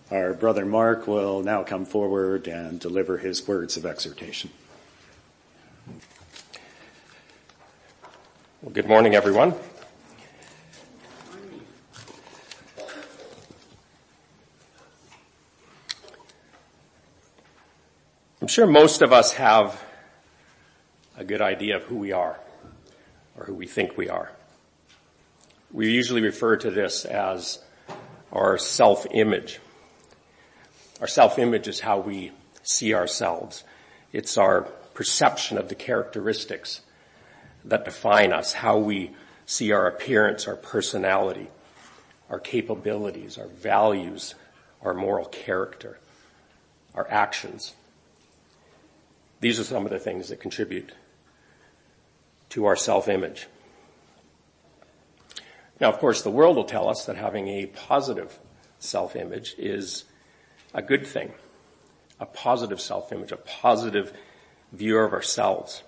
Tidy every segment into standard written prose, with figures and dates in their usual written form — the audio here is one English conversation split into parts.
Our brother Mark will now come forward and deliver his words of exhortation. Well, good morning, everyone. I'm sure most of us have a good idea of who we are, or who we think we are. We usually refer to this as our self-image. Our self-image is how we see ourselves. It's our perception of the characteristics that define us, how we see our appearance, our personality, our capabilities, our values, our moral character, our actions. These are some of the things that contribute to our self-image. Now, of course, the world will tell us that having a positive self-image is a good thing, a positive self-image, a positive view of ourselves.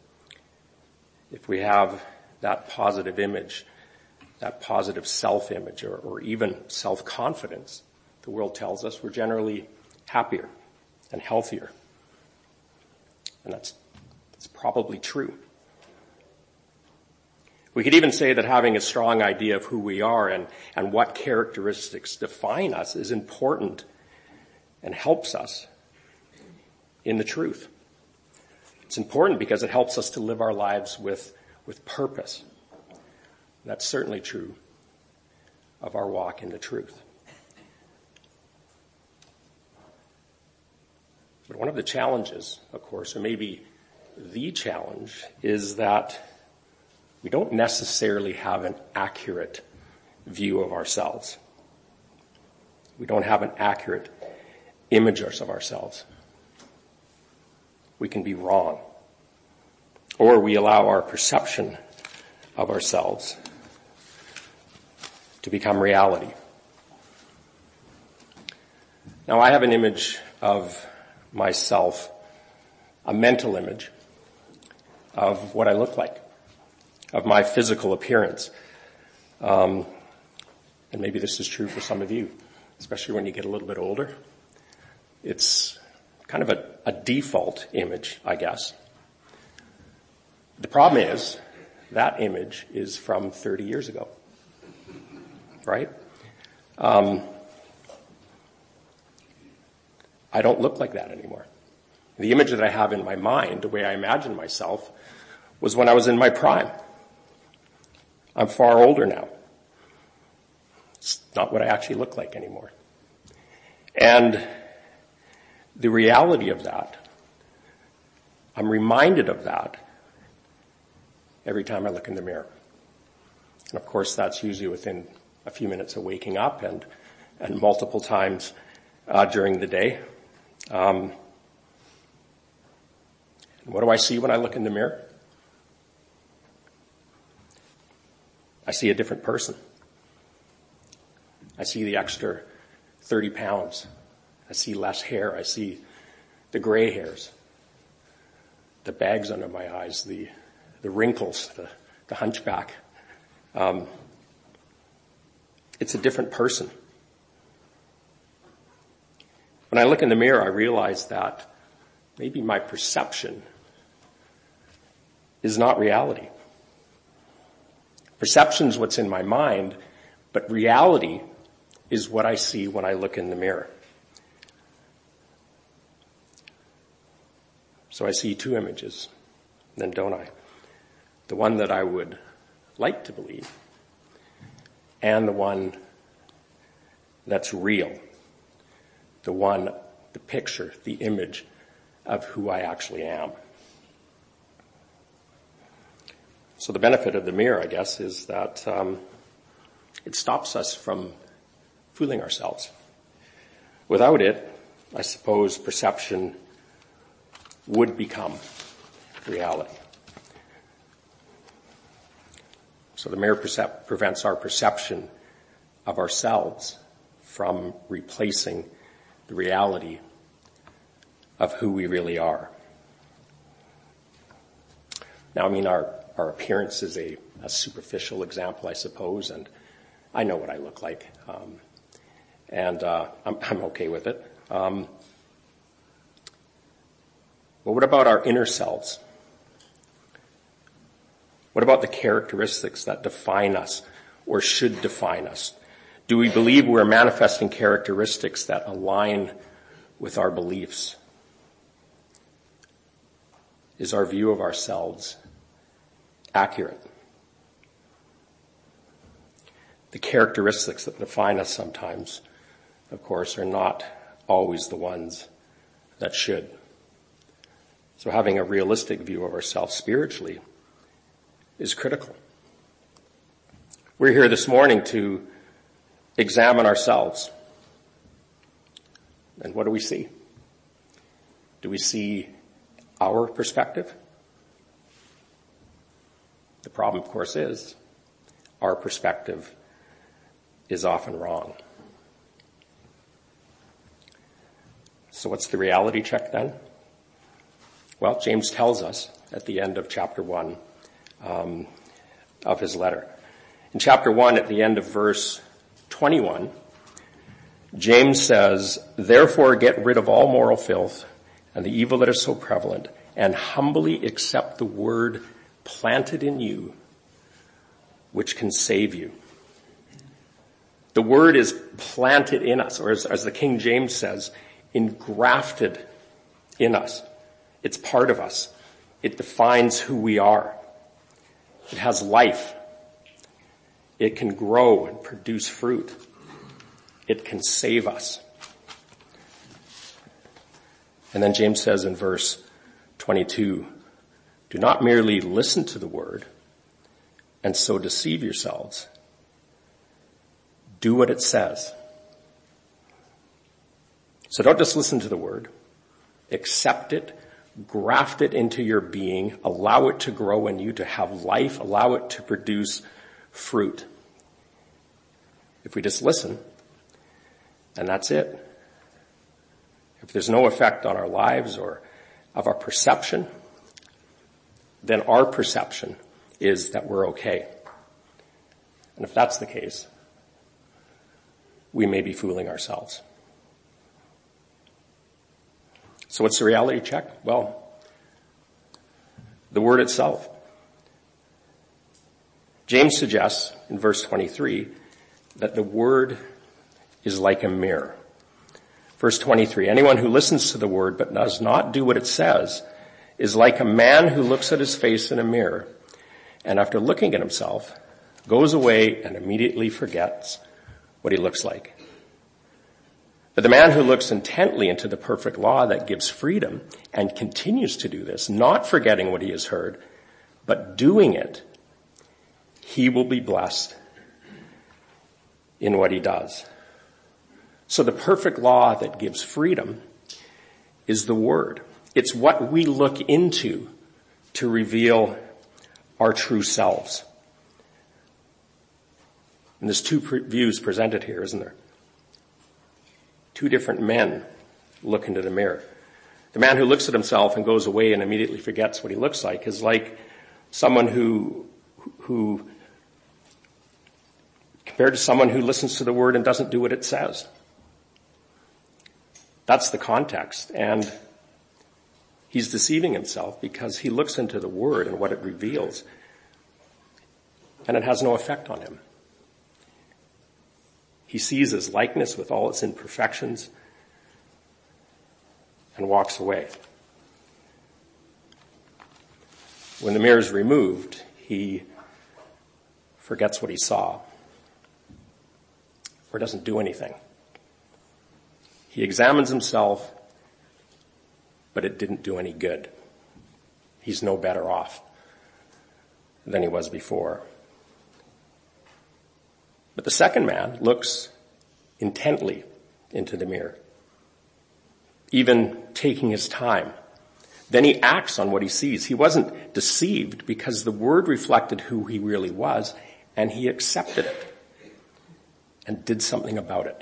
If we have that positive image, that positive self-image, or even self-confidence, the world tells us we're generally happier and healthier. And that's probably true. We could even say that having a strong idea of who we are and what characteristics define us is important and helps us in the truth. It's important because it helps us to live our lives with purpose. That's certainly true of our walk in the truth. But one of the challenges, of course, or maybe the challenge, is that we don't necessarily have an accurate view of ourselves. We don't have an accurate image of ourselves. We can be wrong. Or we allow our perception of ourselves to become reality. Now, I have an image of myself, a mental image of what I look like, of my physical appearance. And maybe this is true for some of you, especially when you get a little bit older. It's kind of a default image, I guess. The problem is that image is from 30 years ago, right? I don't look like that anymore. The image that I have in my mind, the way I imagine myself, was when I was in my prime. I'm far older now. It's not what I actually look like anymore. And the reality of that, I'm reminded of that every time I look in the mirror. And of course, that's usually within a few minutes of waking up and multiple times during the day. And what do I see when I look in the mirror? I see a different person. I see the extra 30 pounds. I see less hair. I see the gray hairs, the bags under my eyes, the wrinkles, the hunchback. It's a different person. When I look in the mirror, I realize that maybe my perception is not reality. Perception's what's in my mind, but reality is what I see when I look in the mirror. So I see two images, then don't I? The one that I would like to believe, and the one that's real. The picture, the image of who I actually am. So the benefit of the mirror, I guess, is that it stops us from fooling ourselves. Without it, I suppose perception would become reality. So the mirror prevents our perception of ourselves from replacing the reality of who we really are. Now, I mean, our appearance is a superficial example, I suppose, and I know what I look like. and I'm okay with it. But what about our inner selves? What about the characteristics that define us or should define us? Do we believe we're manifesting characteristics that align with our beliefs? Is our view of ourselves accurate? The characteristics that define us sometimes, of course, are not always the ones that should. So having a realistic view of ourselves spiritually is critical. We're here this morning to examine ourselves. And what do we see? Do we see our perspective? The problem, of course, is our perspective is often wrong. So what's the reality check then? Well, James tells us at the end of chapter 1 of his letter. In chapter 1, at the end of verse 21, James says, "Therefore get rid of all moral filth and the evil that is so prevalent, and humbly accept the word planted in you, which can save you." The word is planted in us, or as the King James says, engrafted in us. It's part of us. It defines who we are. It has life. It can grow and produce fruit. It can save us. And then James says in verse 22, "Do not merely listen to the word and so deceive yourselves. Do what it says." So don't just listen to the word. Accept it, graft it into your being, allow it to grow in you, to have life, allow it to produce fruit. If we just listen, then that's it. If there's no effect on our lives or of our perception, then our perception is that we're okay. And if that's the case, we may be fooling ourselves. So what's the reality check? Well, the word itself. James suggests in verse 23 that the word is like a mirror. Verse 23, "Anyone who listens to the word but does not do what it says is like a man who looks at his face in a mirror and after looking at himself goes away and immediately forgets what he looks like. But the man who looks intently into the perfect law that gives freedom and continues to do this, not forgetting what he has heard, but doing it, he will be blessed in what he does." So the perfect law that gives freedom is the word. It's what we look into to reveal our true selves. And there's two views presented here, isn't there? Two different men look into the mirror. The man who looks at himself and goes away and immediately forgets what he looks like is like someone who compared to someone who listens to the word and doesn't do what it says. That's the context. And he's deceiving himself because he looks into the word and what it reveals, and it has no effect on him. He sees his likeness with all its imperfections and walks away. When the mirror is removed, he forgets what he saw or doesn't do anything. He examines himself, but it didn't do any good. He's no better off than he was before. But the second man looks intently into the mirror, even taking his time. Then he acts on what he sees. He wasn't deceived because the word reflected who he really was, and he accepted it and did something about it.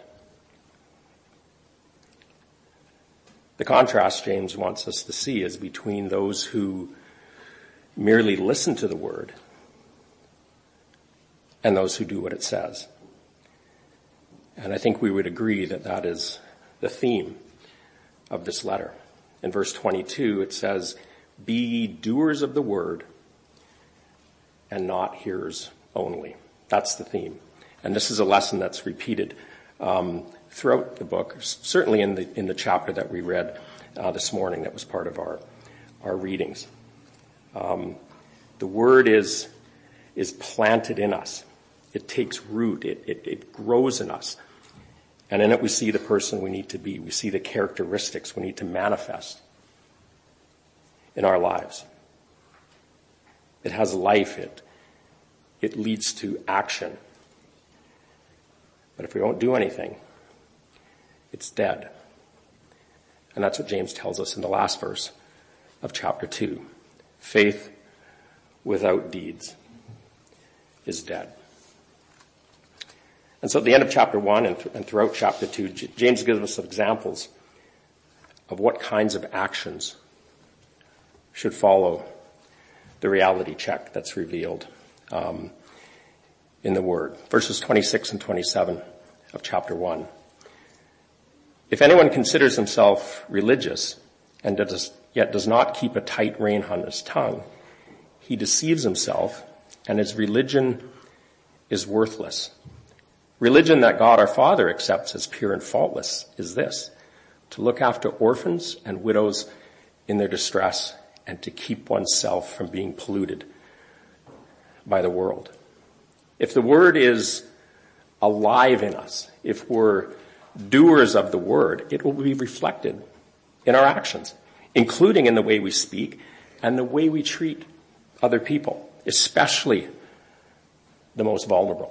The contrast James wants us to see is between those who merely listen to the word and those who do what it says. And I think we would agree that that is the theme of this letter. In verse 22, it says, "Be ye doers of the word and not hearers only." That's the theme. And this is a lesson that's repeated throughout the book, certainly in the chapter that we read this morning that was part of our readings. The word is planted in us. It takes root. It grows in us. And in it we see the person we need to be. We see the characteristics we need to manifest in our lives. It has life. It leads to action. But if we don't do anything, it's dead. And that's what James tells us in the last verse of chapter 2. Faith without deeds is dead. And so at the end of chapter 1 and throughout chapter 2, James gives us some examples of what kinds of actions should follow the reality check that's revealed in the Word. Verses 26 and 27 of chapter 1. "If anyone considers himself religious and yet does not keep a tight rein on his tongue, he deceives himself, and his religion is worthless. Religion that God our Father accepts as pure and faultless is this: to look after orphans and widows in their distress and to keep oneself from being polluted by the world." If the word is alive in us, if we're doers of the word, it will be reflected in our actions, including in the way we speak and the way we treat other people, especially the most vulnerable.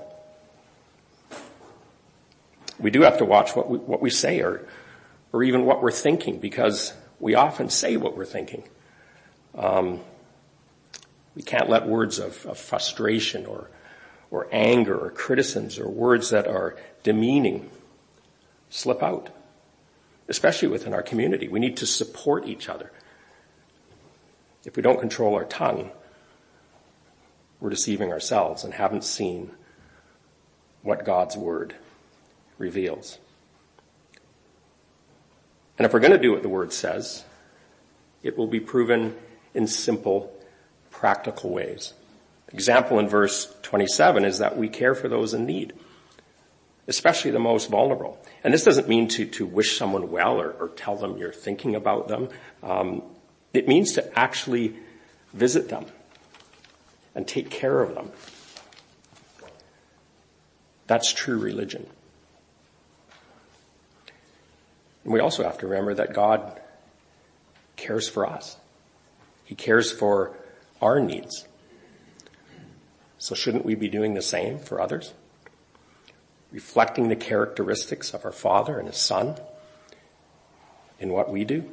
We do have to watch what we say or even what we're thinking, because we often say what we're thinking. We can't let words of frustration or anger or criticisms or words that are demeaning slip out, especially within our community. We need to support each other. If we don't control our tongue, we're deceiving ourselves and haven't seen what God's word reveals. And if we're going to do what the word says, it will be proven in simple, practical ways. Example in verse 27 is that we care for those in need, especially the most vulnerable. And this doesn't mean to wish someone well or tell them you're thinking about them. It means to actually visit them and take care of them. That's true religion. And we also have to remember that God cares for us. He cares for our needs. So shouldn't we be doing the same for others? Reflecting the characteristics of our Father and His Son in what we do?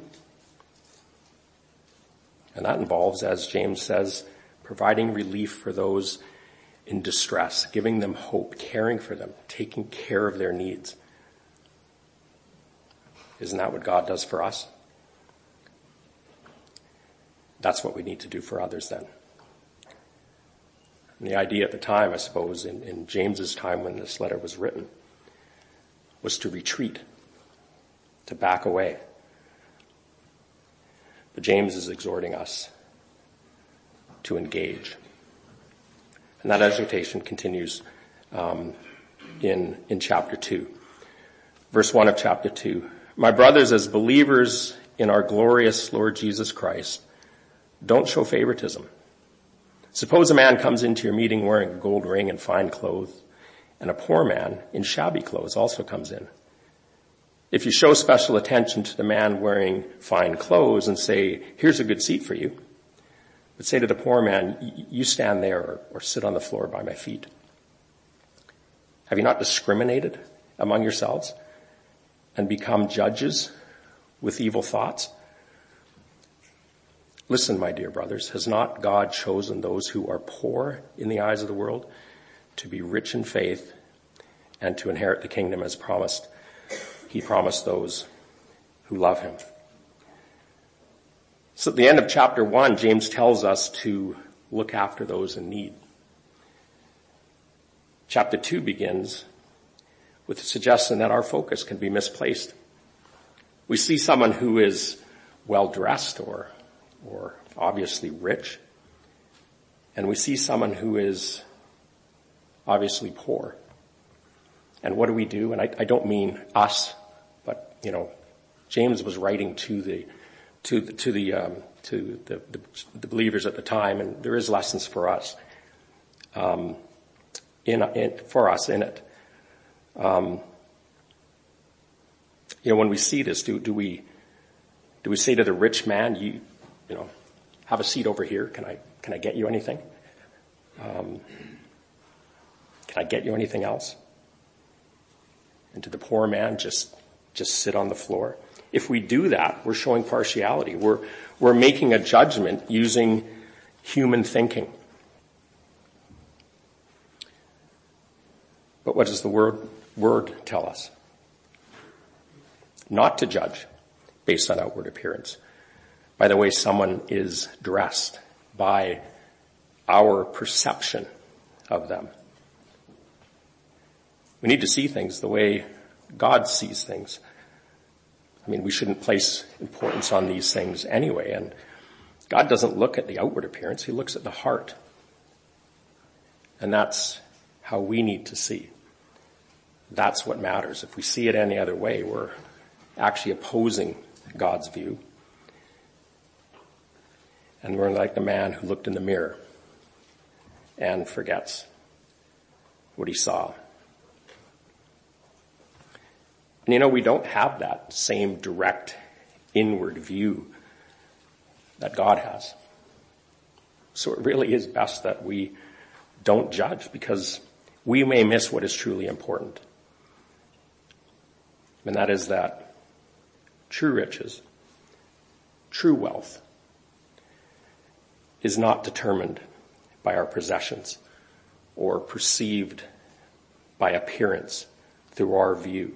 And that involves, as James says, providing relief for those in distress, giving them hope, caring for them, taking care of their needs. Isn't that what God does for us? That's what we need to do for others then. And the idea at the time, I suppose, in James's time when this letter was written, was to retreat, to back away. But James is exhorting us to engage. And that exhortation continues in chapter 2. Verse 1 of chapter 2. "My brothers, as believers in our glorious Lord Jesus Christ, don't show favoritism. Suppose a man comes into your meeting wearing a gold ring and fine clothes, and a poor man in shabby clothes also comes in. If you show special attention to the man wearing fine clothes and say, 'Here's a good seat for you,' but say to the poor man, 'You stand there or sit on the floor by my feet.' Have you not discriminated among yourselves and become judges with evil thoughts? Listen, my dear brothers, has not God chosen those who are poor in the eyes of the world to be rich in faith and to inherit the kingdom as promised? He promised those who love him." So at the end of chapter 1, James tells us to look after those in need. Chapter 2 begins with the suggestion that our focus can be misplaced. We see someone who is well-dressed or obviously rich, and we see someone who is obviously poor. And what do? And I don't mean us, but, James was writing to the believers at the time, and there is lessons for us, in it. When we see this, do we say to the rich man, you have a seat over here. Can I get you anything? Can I get you anything else? And to the poor man, just sit on the floor. If we do that, we're showing partiality. We're making a judgment using human thinking. But what does the word tell us? Not to judge based on outward appearance, by the way someone is dressed, by our perception of them. We need to see things the way God sees things. We shouldn't place importance on these things anyway, and God doesn't look at the outward appearance, he looks at the heart. And that's how we need to see. That's what matters. If we see it any other way, we're actually opposing God's view. And we're like the man who looked in the mirror and forgets what he saw. And we don't have that same direct inward view that God has. So it really is best that we don't judge, because we may miss what is truly important. And that is that true riches, true wealth, is not determined by our possessions or perceived by appearance through our view.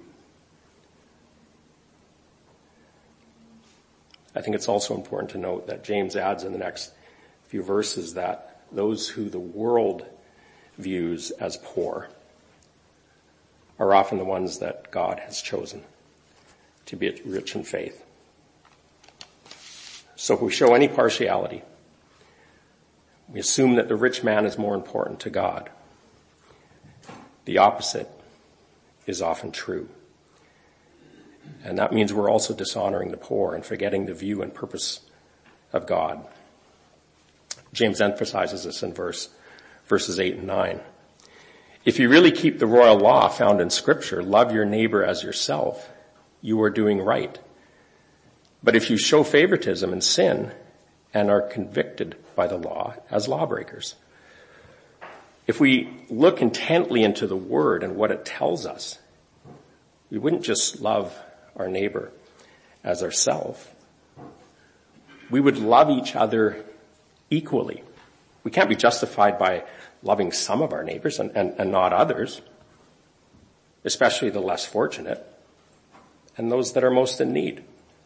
I think it's also important to note that James adds in the next few verses that those who the world views as poor are often the ones that God has chosen to be rich in faith. So if we show any partiality, we assume that the rich man is more important to God. The opposite is often true. And that means we're also dishonoring the poor and forgetting the view and purpose of God. James emphasizes this in verses 8 and 9. If you really keep the royal law found in Scripture, love your neighbor as yourself, you are doing right. But if you show favoritism and sin and are convicted by the law as lawbreakers. If we look intently into the Word and what it tells us, we wouldn't just love our neighbor as ourselves. We would love each other equally. We can't be justified by loving some of our neighbors and not others, especially the less fortunate and those that are most in need.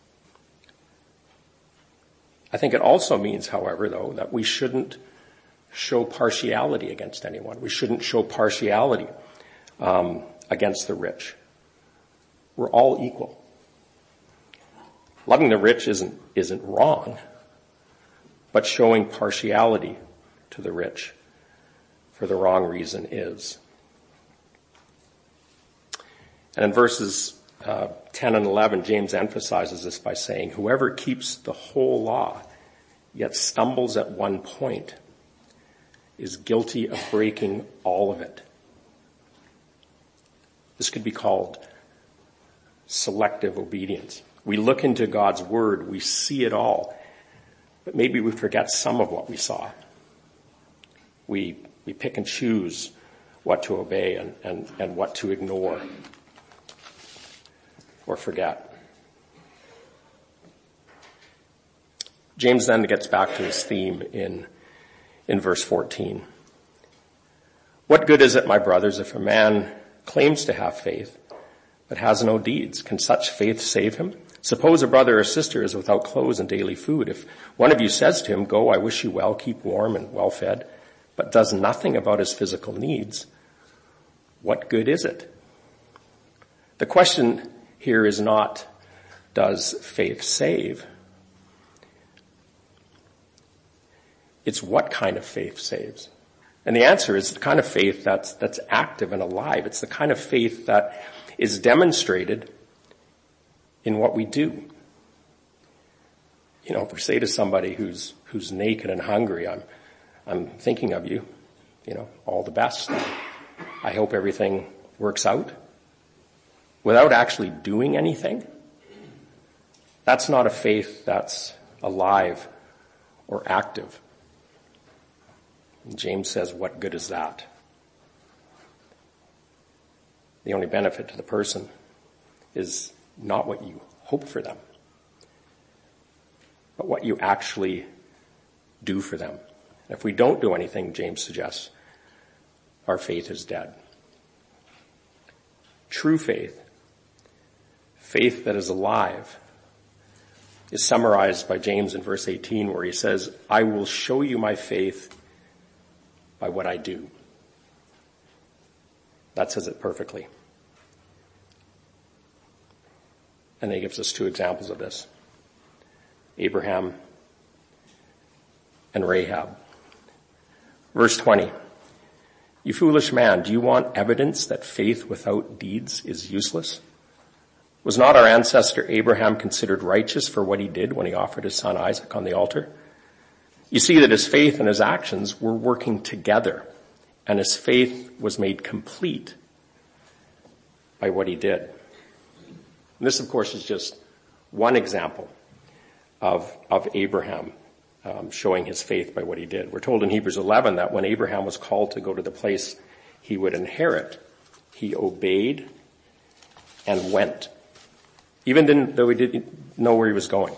I think it also means, however, though, that we shouldn't show partiality against anyone. We shouldn't show partiality against the rich. We're all equal. Loving the rich isn't wrong, but showing partiality to the rich for the wrong reason is. And in verses 10 and 11, James emphasizes this by saying, whoever keeps the whole law yet stumbles at one point is guilty of breaking all of it. This could be called selective obedience. We look into God's word, we see it all, but maybe we forget some of what we saw. We pick and choose what to obey and what to ignore or forget. James then gets back to his theme in verse 14. What good is it, my brothers, if a man claims to have faith but has no deeds? Can such faith save him? Suppose a brother or sister is without clothes and daily food. If one of you says to him, go, I wish you well, keep warm and well fed, but does nothing about his physical needs, what good is it? The question here is not, does faith save? It's what kind of faith saves. And the answer is the kind of faith that's active and alive. It's the kind of faith that is demonstrated in what we do. You know, if we say to somebody who's naked and hungry, I'm thinking of you, all the best. I hope everything works out. Without actually doing anything, that's not a faith that's alive or active. And James says, what good is that? The only benefit to the person is not what you hope for them, but what you actually do for them. And if we don't do anything, James suggests, our faith is dead. True faith, faith that is alive, is summarized by James in verse 18 where he says, I will show you my faith by what I do. That says it perfectly. And he gives us two examples of this. Abraham and Rahab. Verse 20. You foolish man, do you want evidence that faith without deeds is useless? Was not our ancestor Abraham considered righteous for what he did when he offered his son Isaac on the altar? You see that his faith and his actions were working together, and his faith was made complete by what he did. And this, of course, is just one example of Abraham showing his faith by what he did. We're told in Hebrews 11 that when Abraham was called to go to the place he would inherit, he obeyed and went, even though he didn't know where he was going.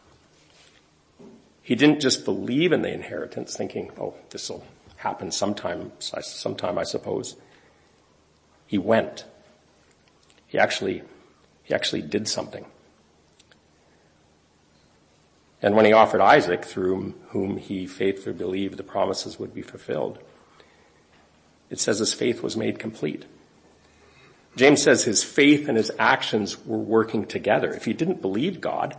He didn't just believe in the inheritance thinking, this will happen sometime, I suppose. He went. He actually did something. And when he offered Isaac, through whom he faithfully believed the promises would be fulfilled, it says his faith was made complete. James says his faith and his actions were working together. If he didn't believe God,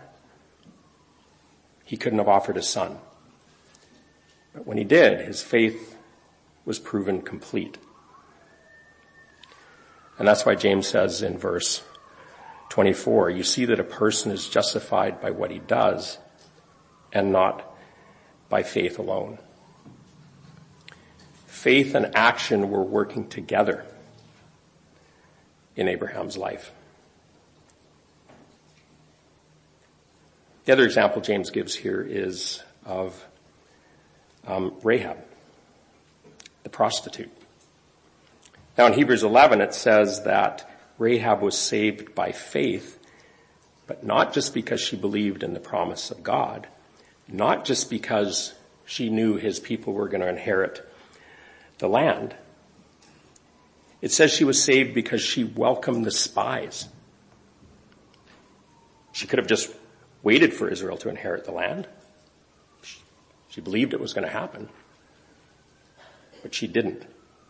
he couldn't have offered his son. But when he did, his faith was proven complete. And that's why James says in verse 24, you see that a person is justified by what he does and not by faith alone. Faith and action were working together in Abraham's life. The other example James gives here is of Rahab, the prostitute. Now in Hebrews 11 it says that Rahab was saved by faith, but not just because she believed in the promise of God, not just because she knew his people were going to inherit the land. It says she was saved because she welcomed the spies. She could have just waited for Israel to inherit the land. She believed it was going to happen, but she didn't.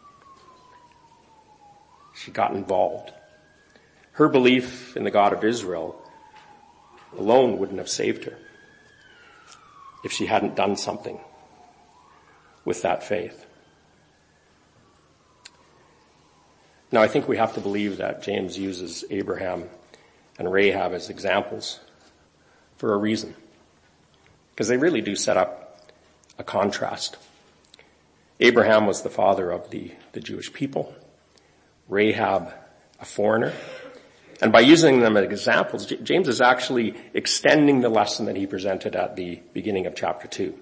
She got involved. Her belief in the God of Israel alone wouldn't have saved her if she hadn't done something with that faith. Now, I think we have to believe that James uses Abraham and Rahab as examples for a reason, because they really do set up a contrast. Abraham was the father of the Jewish people, Rahab a foreigner, and by using them as examples, James is actually extending the lesson that he presented at the beginning of chapter 2.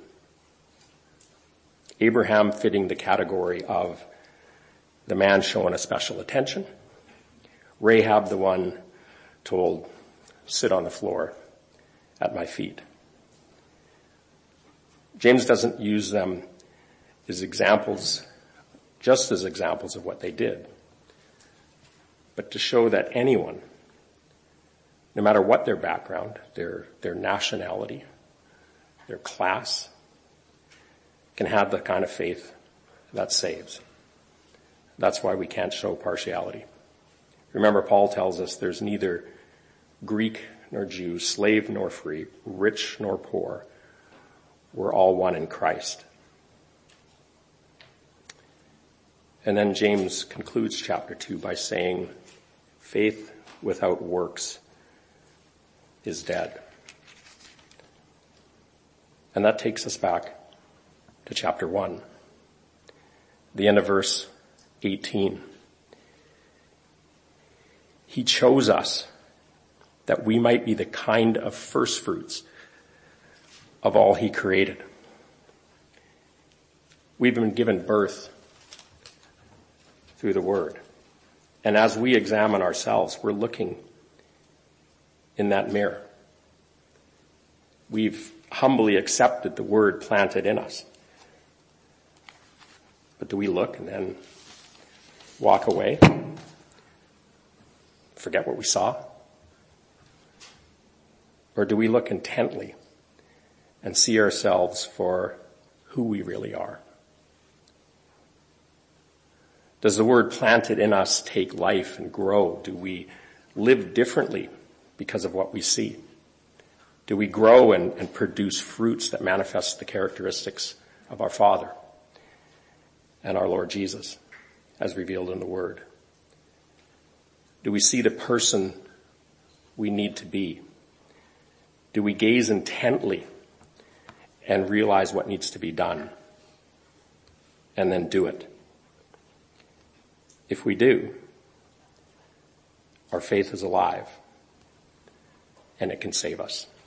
Abraham fitting the category of the man showing a special attention, Rahab the one told, sit on the floor at my feet. James doesn't use them as examples, just as examples of what they did, but to show that anyone, no matter what their background, their nationality, their class, can have the kind of faith that saves. That's why we can't show partiality. Remember, Paul tells us there's neither Greek nor Jew, slave nor free, rich nor poor. We're all one in Christ. And then James concludes chapter 2 by saying, faith without works is dead. And that takes us back to chapter 1, the end of verse 18. He chose us that we might be the kind of first fruits of all he created. We've been given birth through the word. And as we examine ourselves, we're looking in that mirror. We've humbly accepted the word planted in us. But do we look and then walk away? Forget what we saw? Or do we look intently and see ourselves for who we really are? Does the word planted in us take life and grow? Do we live differently because of what we see? Do we grow and produce fruits that manifest the characteristics of our Father and our Lord Jesus as revealed in the word? Do we see the person we need to be? Do we gaze intently and realize what needs to be done and then do it? If we do, our faith is alive and it can save us.